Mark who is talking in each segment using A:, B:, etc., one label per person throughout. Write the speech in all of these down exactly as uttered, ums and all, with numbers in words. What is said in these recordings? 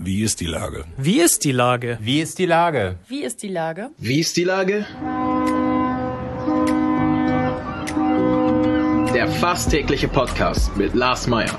A: Wie ist die Lage?
B: Wie ist die Lage?
C: Wie ist die Lage?
D: Wie ist die Lage?
E: Wie ist die Lage? Der fast tägliche Podcast mit Lars Meyer.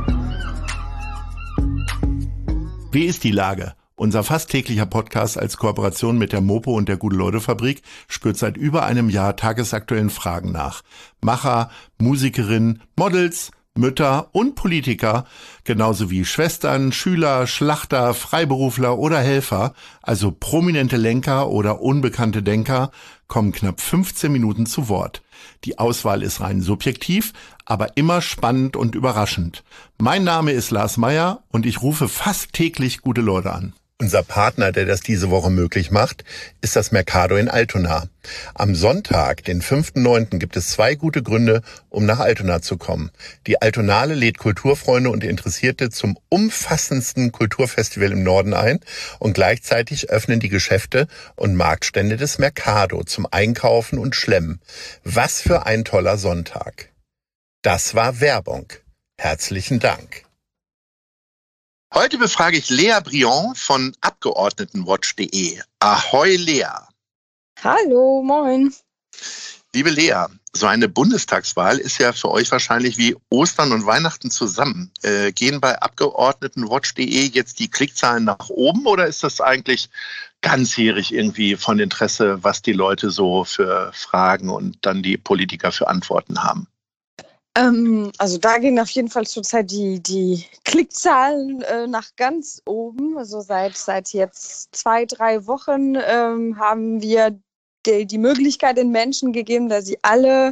F: Wie ist die Lage? Unser fast täglicher Podcast als Kooperation mit der Mopo und der Gute-Leute-Fabrik spürt seit über einem Jahr tagesaktuellen Fragen nach. Macher, Musikerinnen, Models, Mütter und Politiker, genauso wie Schwestern, Schüler, Schlachter, Freiberufler oder Helfer, also prominente Lenker oder unbekannte Denker, kommen knapp fünfzehn Minuten zu Wort. Die Auswahl ist rein subjektiv, aber immer spannend und überraschend. Mein Name ist Lars Meyer und ich rufe fast täglich gute Leute an. Unser Partner, der das diese Woche möglich macht, ist das Mercado in Altona. Am Sonntag, den fünften neunten, gibt es zwei gute Gründe, um nach Altona zu kommen. Die Altonale lädt Kulturfreunde und Interessierte zum umfassendsten Kulturfestival im Norden ein und gleichzeitig öffnen die Geschäfte und Marktstände des Mercado zum Einkaufen und Schlemmen. Was für ein toller Sonntag. Das war Werbung. Herzlichen Dank.
G: Heute befrage ich Lea Briand von Abgeordnetenwatch punkt de. Ahoi Lea.
H: Hallo, moin.
G: Liebe Lea, so eine Bundestagswahl ist ja für euch wahrscheinlich wie Ostern und Weihnachten zusammen. Äh, gehen bei Abgeordnetenwatch punkt de jetzt die Klickzahlen nach oben oder ist das eigentlich ganzjährig irgendwie von Interesse, was die Leute so für Fragen und dann die Politiker für Antworten haben?
H: Ähm, also da gehen auf jeden Fall zurzeit die, die Klickzahlen äh, nach ganz oben. Also seit, seit jetzt zwei, drei Wochen ähm, haben wir die, die Möglichkeit den Menschen gegeben, dass sie alle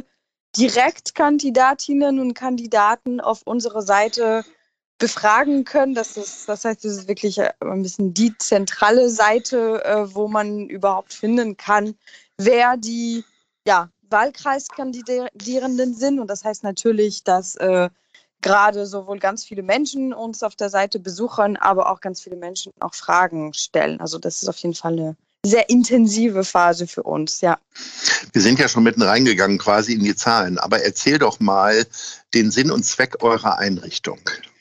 H: Direktkandidatinnen und Kandidaten auf unserer Seite befragen können. Das ist, das heißt, es ist wirklich ein bisschen die zentrale Seite, äh, wo man überhaupt finden kann, wer die, ja, Wahlkreiskandidierenden sind. Und das heißt natürlich, dass äh, gerade sowohl ganz viele Menschen uns auf der Seite besuchen, aber auch ganz viele Menschen auch Fragen stellen. Also das ist auf jeden Fall eine sehr intensive Phase für uns, ja.
G: Wir sind ja schon mitten reingegangen quasi in die Zahlen, aber erzähl doch mal den Sinn und Zweck eurer Einrichtung.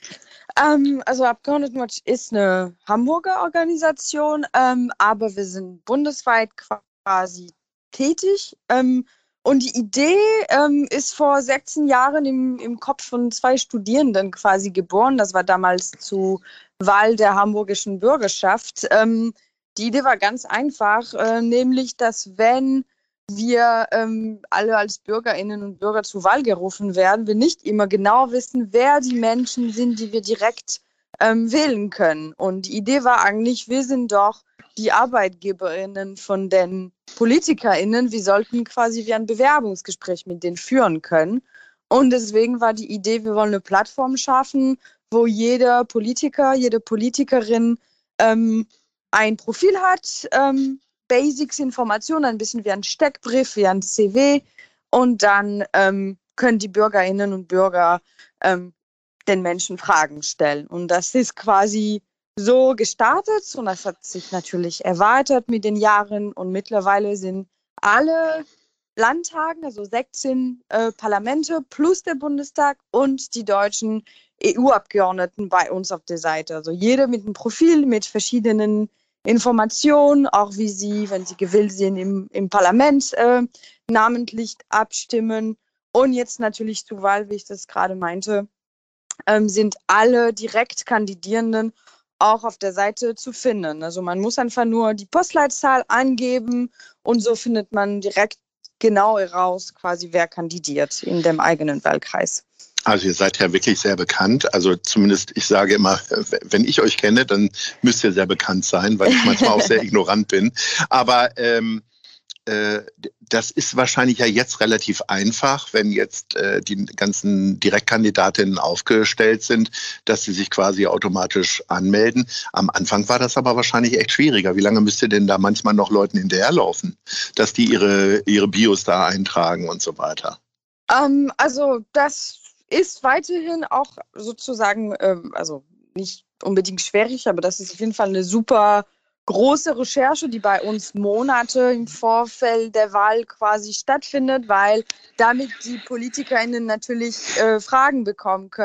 H: Ähm, also Abgeordnetenwatch ist eine Hamburger Organisation, ähm, aber wir sind bundesweit quasi tätig. Ähm, Und die Idee ähm, ist vor sechzehn Jahren im, im Kopf von zwei Studierenden quasi geboren. Das war damals zur Wahl der hamburgischen Bürgerschaft. Ähm, die Idee war ganz einfach, äh, nämlich, dass wenn wir ähm, alle als Bürgerinnen und Bürger zur Wahl gerufen werden, wir nicht immer genau wissen, wer die Menschen sind, die wir direkt ähm, wählen können. Und die Idee war eigentlich, wir sind doch die ArbeitgeberInnen von den PolitikerInnen, wir sollten quasi wie ein Bewerbungsgespräch mit denen führen können. Und deswegen war die Idee, wir wollen eine Plattform schaffen, wo jeder Politiker, jede Politikerin ähm, ein Profil hat, ähm, Basics, Informationen, ein bisschen wie ein Steckbrief, wie ein C V. Und dann ähm, können die BürgerInnen und Bürger ähm, den Menschen Fragen stellen. Und das ist quasi so gestartet und das hat sich natürlich erweitert mit den Jahren und mittlerweile sind alle Landtagen, also sechzehn äh, Parlamente plus der Bundestag und die deutschen E U-Abgeordneten bei uns auf der Seite. Also jeder mit einem Profil, mit verschiedenen Informationen, auch wie sie, wenn sie gewählt sind, im, im Parlament äh, namentlich abstimmen. Und jetzt natürlich zur Wahl, wie ich das gerade meinte, ähm, sind alle Direktkandidierenden auch auf der Seite zu finden. Also man muss einfach nur die Postleitzahl angeben und so findet man direkt genau heraus, quasi wer kandidiert in dem eigenen Wahlkreis.
G: Also ihr seid ja wirklich sehr bekannt. Also zumindest, ich sage immer, wenn ich euch kenne, dann müsst ihr sehr bekannt sein, weil ich manchmal auch sehr ignorant bin. Aber ähm, äh, das ist wahrscheinlich ja jetzt relativ einfach, wenn jetzt äh, die ganzen Direktkandidatinnen aufgestellt sind, dass sie sich quasi automatisch anmelden. Am Anfang war das aber wahrscheinlich echt schwieriger. Wie lange müsst ihr denn da manchmal noch Leuten hinterherlaufen, dass die ihre, ihre Bios da eintragen und so weiter?
H: Ähm, also das ist weiterhin auch sozusagen, ähm, also nicht unbedingt schwierig, aber das ist auf jeden Fall eine super große Recherche, die bei uns Monate im Vorfeld der Wahl quasi stattfindet, weil damit die PolitikerInnen natürlich äh, Fragen bekommen können.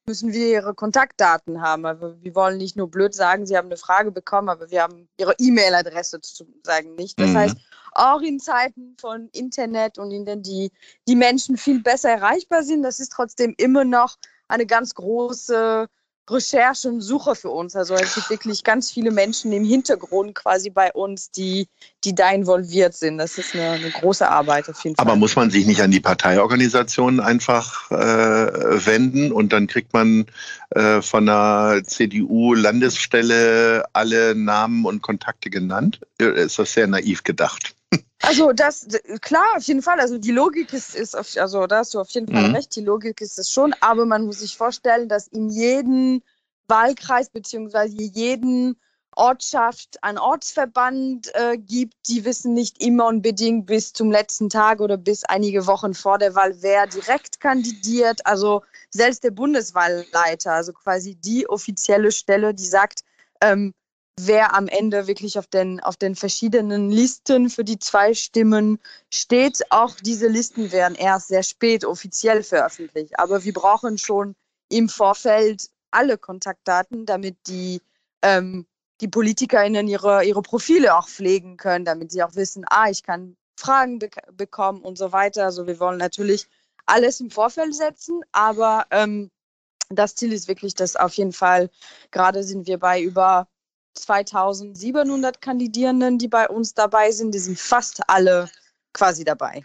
H: müssen wir ihre Kontaktdaten haben. Aber wir wollen nicht nur blöd sagen, sie haben eine Frage bekommen, aber wir haben ihre E-Mail-Adresse sozusagen nicht. Das
G: Mhm.
H: heißt, auch in Zeiten von Internet und in denen die, die Menschen viel besser erreichbar sind, das ist trotzdem immer noch eine ganz große Recherche und Suche für uns. Also es gibt wirklich ganz viele Menschen im Hintergrund quasi bei uns, die, die da involviert sind. Das ist eine, eine große Arbeit auf jeden Fall.
G: Aber muss man sich nicht an die Parteiorganisationen einfach äh, wenden und dann kriegt man äh, von der C D U-Landesstelle alle Namen und Kontakte genannt? Ist das sehr naiv gedacht?
H: Also das, klar, auf jeden Fall. Also die Logik ist, ist auf, also da hast du auf jeden Fall
G: Mhm.
H: recht, die Logik ist es schon, aber man muss sich vorstellen, dass in jedem Wahlkreis beziehungsweise jeden Ortschaft einen Ortsverband äh, gibt, die wissen nicht immer unbedingt bis zum letzten Tag oder bis einige Wochen vor der Wahl, wer direkt kandidiert. Also selbst der Bundeswahlleiter, also quasi die offizielle Stelle, die sagt, ähm, wer am Ende wirklich auf den, auf den verschiedenen Listen für die zwei Stimmen steht. Auch diese Listen werden erst sehr spät offiziell veröffentlicht. Aber wir brauchen schon im Vorfeld alle Kontaktdaten, damit die, ähm, die PolitikerInnen ihre, ihre Profile auch pflegen können, damit sie auch wissen, ah, ich kann Fragen be- bekommen und so weiter. Also wir wollen natürlich alles im Vorfeld setzen, aber ähm, das Ziel ist wirklich, dass auf jeden Fall, gerade sind wir bei über zweitausendsiebenhundert Kandidierenden, die bei uns dabei sind. Die sind fast alle quasi dabei.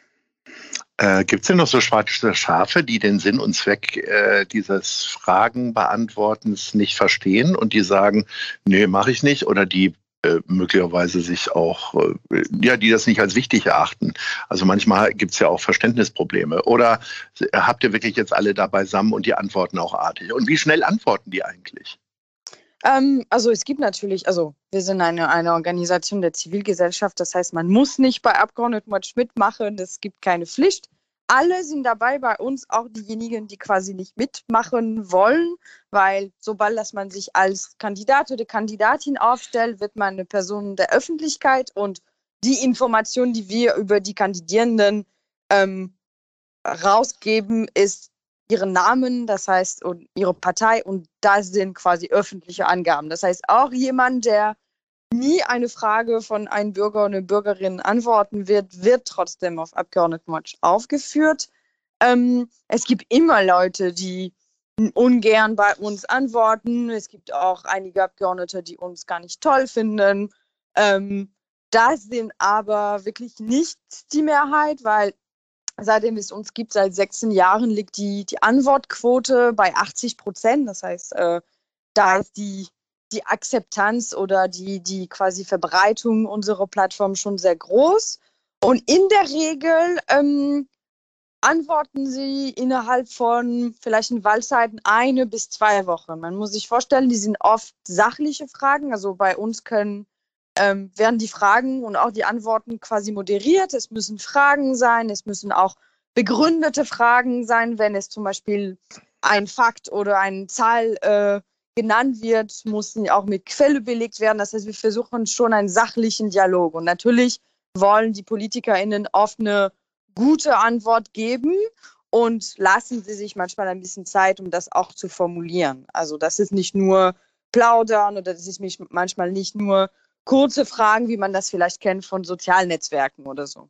G: Äh, Gibt es denn noch so schwarze Schafe, die den Sinn und Zweck äh, dieses Fragenbeantwortens nicht verstehen und die sagen, nee, mache ich nicht, oder die äh, möglicherweise sich auch, äh, ja, die das nicht als wichtig erachten? Also manchmal gibt es ja auch Verständnisprobleme. Oder habt ihr wirklich jetzt alle da beisammen und die antworten auch artig? Und wie schnell antworten die eigentlich?
H: Ähm, also es gibt natürlich, also wir sind eine, eine Organisation der Zivilgesellschaft, das heißt, man muss nicht bei Abgeordnetenwatch mitmachen, es gibt keine Pflicht. Alle sind dabei bei uns, auch diejenigen, die quasi nicht mitmachen wollen, weil sobald dass man sich als Kandidat oder Kandidatin aufstellt, wird man eine Person der Öffentlichkeit und die Informationen, die wir über die Kandidierenden ähm, rausgeben, ist ihren Namen, das heißt, und ihre Partei, und das sind quasi öffentliche Angaben. Das heißt, auch jemand, der nie eine Frage von einem Bürger oder einer Bürgerin antworten wird, wird trotzdem auf Abgeordnetenwatch aufgeführt. Ähm, es gibt immer Leute, die ungern bei uns antworten. Es gibt auch einige Abgeordnete, die uns gar nicht toll finden. Ähm, das sind aber wirklich nicht die Mehrheit, weil seitdem es uns gibt, seit sechzehn Jahren, liegt die, die Antwortquote bei achtzig Prozent. Das heißt, äh, da ist die, die Akzeptanz oder die, die quasi Verbreitung unserer Plattform schon sehr groß. Und in der Regel ähm, antworten sie innerhalb von vielleicht in Wahlzeiten eine bis zwei Wochen. Man muss sich vorstellen, die sind oft sachliche Fragen. Also bei uns können ähm, werden die Fragen und auch die Antworten quasi moderiert. Es müssen Fragen sein, es müssen auch begründete Fragen sein, wenn es zum Beispiel ein Fakt oder eine Zahl äh, genannt wird, muss sie auch mit Quelle belegt werden. Das heißt, wir versuchen schon einen sachlichen Dialog. Und natürlich wollen die PolitikerInnen oft eine gute Antwort geben und lassen sie sich manchmal ein bisschen Zeit, um das auch zu formulieren. Also das ist nicht nur Plaudern oder das ist manchmal nicht nur kurze Fragen, wie man das vielleicht kennt von sozialen Netzwerken oder so.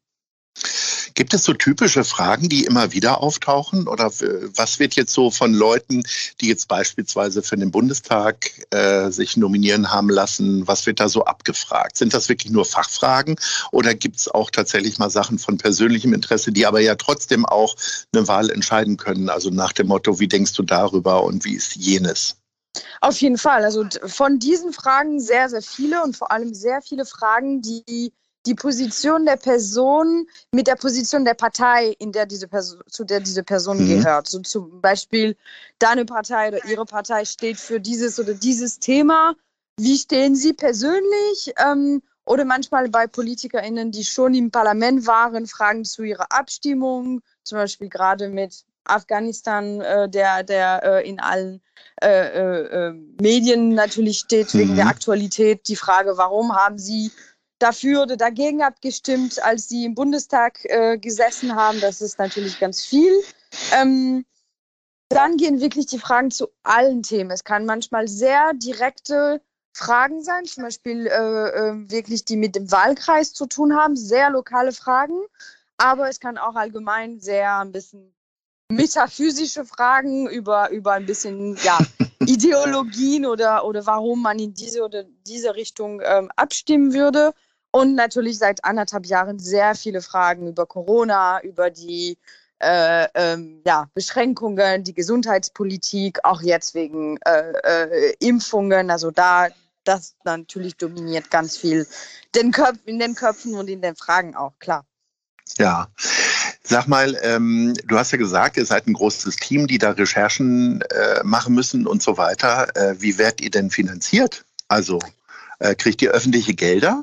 G: Gibt es so typische Fragen, die immer wieder auftauchen? Oder was wird jetzt so von Leuten, die jetzt beispielsweise für den Bundestag äh, sich nominieren haben lassen, was wird da so abgefragt? Sind das wirklich nur Fachfragen oder gibt es auch tatsächlich mal Sachen von persönlichem Interesse, die aber ja trotzdem auch eine Wahl entscheiden können? Also nach dem Motto, wie denkst du darüber und wie ist jenes?
H: Auf jeden Fall. Also von diesen Fragen sehr, sehr viele und vor allem sehr viele Fragen, die die Position der Person mit der Position der Partei, in der diese Person, zu der diese Person
G: Mhm.
H: gehört. So zum Beispiel, deine Partei oder ihre Partei steht für dieses oder dieses Thema. Wie stehen Sie persönlich? Ähm, oder manchmal bei PolitikerInnen, die schon im Parlament waren, Fragen zu ihrer Abstimmung, zum Beispiel gerade mit Afghanistan, äh, der, der äh, in allen äh, äh, Medien natürlich steht, wegen
G: Mhm.
H: der Aktualität. Die Frage, warum haben Sie dafür oder dagegen abgestimmt, als Sie im Bundestag äh, gesessen haben? Das ist natürlich ganz viel. Ähm, dann gehen wirklich die Fragen zu allen Themen. Es kann manchmal sehr direkte Fragen sein, zum Beispiel äh, äh, wirklich die mit dem Wahlkreis zu tun haben, sehr lokale Fragen, aber es kann auch allgemein sehr ein bisschen metaphysische Fragen über, über ein bisschen ja, Ideologien oder, oder warum man in diese oder diese Richtung ähm, abstimmen würde. Und natürlich seit anderthalb Jahren sehr viele Fragen über Corona, über die äh, ähm, ja, Beschränkungen, die Gesundheitspolitik, auch jetzt wegen äh, äh, Impfungen. Also da, das natürlich dominiert ganz viel den Köpf, in den Köpfen und in den Fragen auch, klar.
G: Ja, sag mal, ähm, du hast ja gesagt, ihr seid ein großes Team, die da Recherchen äh, machen müssen und so weiter. Äh, wie werdet ihr denn finanziert? Also äh, kriegt ihr öffentliche Gelder?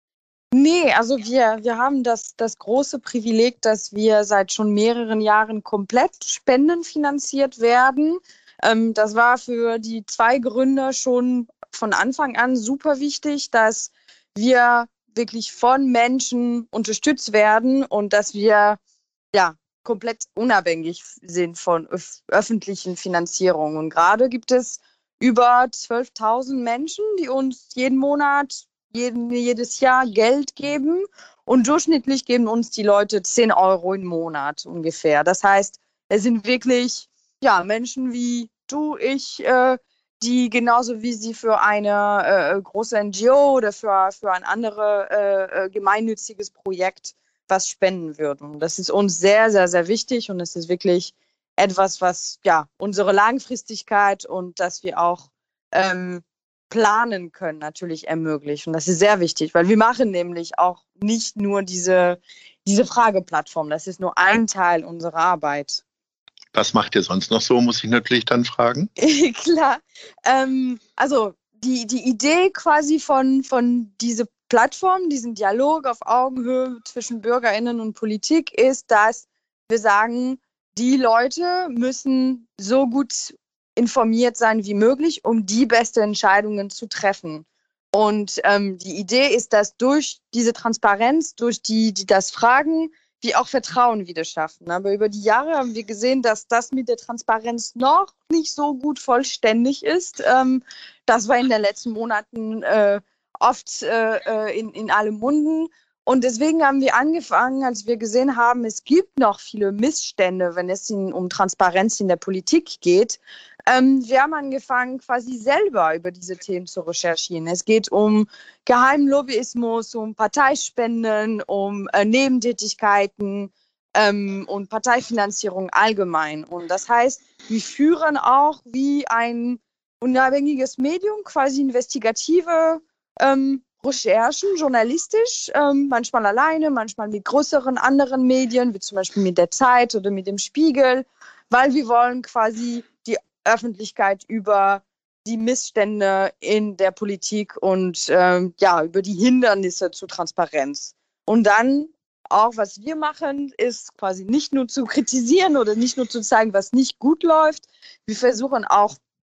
H: Nee, also wir, wir haben das, das große Privileg, dass wir seit schon mehreren Jahren komplett spendenfinanziert werden. Ähm, das war für die zwei Gründer schon von Anfang an super wichtig, dass wir wirklich von Menschen unterstützt werden und dass wir ja komplett unabhängig sind von öf- öffentlichen Finanzierungen. Und gerade gibt es über zwölftausend Menschen, die uns jeden Monat Jeden, jedes Jahr Geld geben und durchschnittlich geben uns die Leute zehn Euro im Monat ungefähr. Das heißt, es sind wirklich ja, Menschen wie du, ich, äh, die genauso wie sie für eine äh, große N G O oder für, für ein anderes äh, gemeinnütziges Projekt was spenden würden. Das ist uns sehr, sehr, sehr wichtig und es ist wirklich etwas, was ja unsere Langfristigkeit und dass wir auch ähm, planen können, natürlich ermöglicht. Und das ist sehr wichtig, weil wir machen nämlich auch nicht nur diese, diese Frageplattform. Das ist nur ein Teil unserer Arbeit.
G: Was macht ihr sonst noch so, muss ich natürlich dann fragen?
H: Klar. Ähm, also die, die Idee quasi von, von dieser Plattform, diesen Dialog auf Augenhöhe zwischen BürgerInnen und Politik ist, dass wir sagen, die Leute müssen so gut informiert sein wie möglich, um die besten Entscheidungen zu treffen. Und ähm, die Idee ist, dass durch diese Transparenz, durch die, die das Fragen, wir auch Vertrauen wieder schaffen. Aber über die Jahre haben wir gesehen, dass das mit der Transparenz noch nicht so gut vollständig ist. Ähm, das war in den letzten Monaten äh, oft äh, in, in allen Munden. Und deswegen haben wir angefangen, als wir gesehen haben, es gibt noch viele Missstände, wenn es in, um Transparenz in der Politik geht. Ähm, wir haben angefangen, quasi selber über diese Themen zu recherchieren. Es geht um Geheimlobbyismus, um Parteispenden, um äh, Nebentätigkeiten ähm, und Parteifinanzierung allgemein. Und das heißt, wir führen auch wie ein unabhängiges Medium, quasi investigative ähm, Recherchen, journalistisch, ähm, manchmal alleine, manchmal mit größeren anderen Medien, wie zum Beispiel mit der Zeit oder mit dem Spiegel, weil wir wollen quasi die Öffentlichkeit über die Missstände in der Politik und ähm, ja, über die Hindernisse zur Transparenz. Und dann auch, was wir machen, ist quasi nicht nur zu kritisieren oder nicht nur zu zeigen, was nicht gut läuft. Wir versuchen auch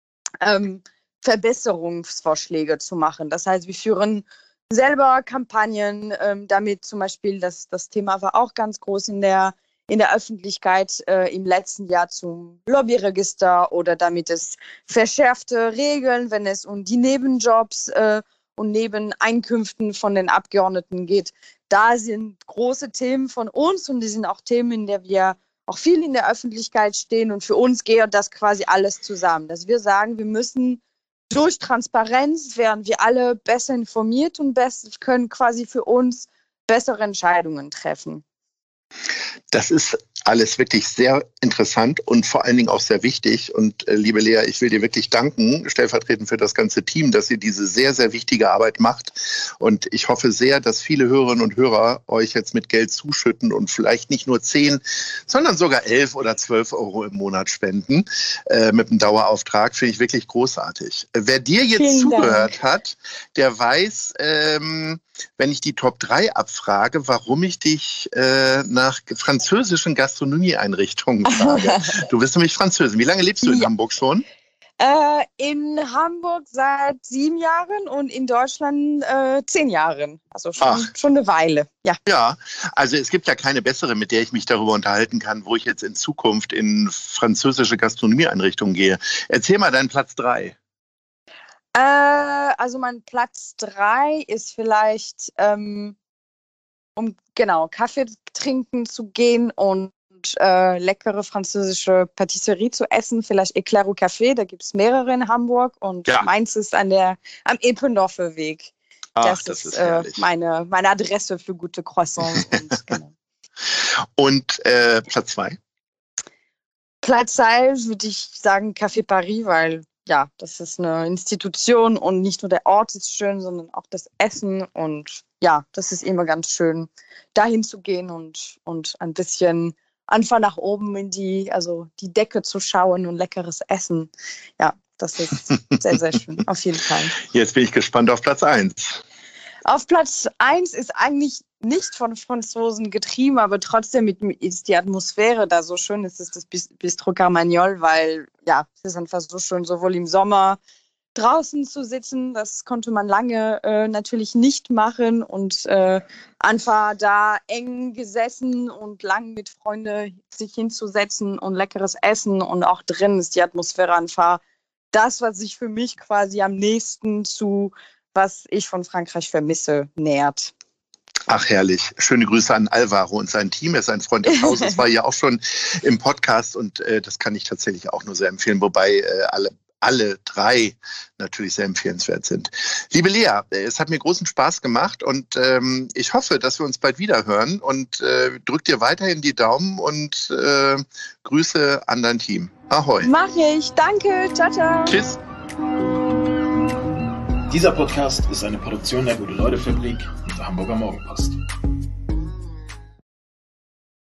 H: ähm, Verbesserungsvorschläge zu machen. Das heißt, wir führen selber Kampagnen, ähm, damit zum Beispiel, das, das Thema war auch ganz groß in der, in der Öffentlichkeit äh, im letzten Jahr zum Lobbyregister oder damit es verschärfte Regeln, wenn es um die Nebenjobs äh, und Nebeneinkünften von den Abgeordneten geht. Da sind große Themen von uns und die sind auch Themen, in der wir auch viel in der Öffentlichkeit stehen und für uns geht das quasi alles zusammen, dass wir sagen, wir müssen durch Transparenz werden wir alle besser informiert und best, können quasi für uns bessere Entscheidungen treffen.
G: Das ist alles wirklich sehr interessant und vor allen Dingen auch sehr wichtig. Und äh, liebe Lea, ich will dir wirklich danken, stellvertretend für das ganze Team, dass ihr diese sehr, sehr wichtige Arbeit macht. Und ich hoffe sehr, dass viele Hörerinnen und Hörer euch jetzt mit Geld zuschütten und vielleicht nicht nur zehn, sondern sogar elf oder zwölf Euro im Monat spenden äh, mit einem Dauerauftrag. Finde ich wirklich großartig. Wer dir jetzt
H: Vielen
G: zugehört
H: Dank.
G: hat, der weiß, ähm, wenn ich die Top drei abfrage, warum ich dich äh, nach französischen Gastronomieeinrichtungen frage. Du bist nämlich Französin. Wie lange lebst du in
H: Ja.
G: Hamburg schon?
H: Äh, in Hamburg seit sieben Jahren und in Deutschland äh, zehn Jahren. Also schon, schon eine Weile, ja.
G: Ja, also es gibt ja keine bessere, mit der ich mich darüber unterhalten kann, wo ich jetzt in Zukunft in französische Gastronomieeinrichtungen gehe. Erzähl mal deinen Platz drei.
H: Äh, also mein Platz drei ist vielleicht, ähm, um genau Kaffee trinken zu gehen und Äh, leckere französische Patisserie zu essen, vielleicht Eclair au Café, da gibt es mehrere in Hamburg und ja. meins ist an der, am Eppendorfer Weg.
G: Ach,
H: das,
G: das
H: ist,
G: ist
H: äh, meine, meine Adresse für gute Croissants. und genau.
G: und äh, Platz zwei?
H: Platz zwei würde ich sagen Café Paris, weil ja, das ist eine Institution und nicht nur der Ort ist schön, sondern auch das Essen und ja, das ist immer ganz schön, dahin zu gehen und, und ein bisschen einfach nach oben in die, also die Decke zu schauen und leckeres Essen. Ja, das ist sehr, sehr schön, auf jeden Fall.
G: Jetzt bin ich gespannt auf Platz eins.
H: Auf Platz eins ist eigentlich nicht von Franzosen getrieben, aber trotzdem ist die Atmosphäre da so schön. Es ist das Bistro Carmagnol, weil ja, es ist einfach so schön, sowohl im Sommer draußen zu sitzen, das konnte man lange äh, natürlich nicht machen und äh, einfach da eng gesessen und lang mit Freunden sich hinzusetzen und leckeres Essen und auch drin ist die Atmosphäre einfach das, was sich für mich quasi am nächsten zu, was ich von Frankreich vermisse, nähert.
G: Ach, herrlich. Schöne Grüße an Alvaro und sein Team. Er ist ein Freund des Hauses, war ja auch schon im Podcast und äh, das kann ich tatsächlich auch nur sehr empfehlen, wobei äh, alle alle drei natürlich sehr empfehlenswert sind. Liebe Lea, es hat mir großen Spaß gemacht und ähm, ich hoffe, dass wir uns bald wieder hören und äh, drück dir weiterhin die Daumen und äh, Grüße an dein Team. Ahoi.
H: Mach ich. Danke. Ciao, ciao.
G: Tschüss.
E: Dieser Podcast ist eine Produktion der Gute-Leute-Fabrik und der Hamburger Morgenpost.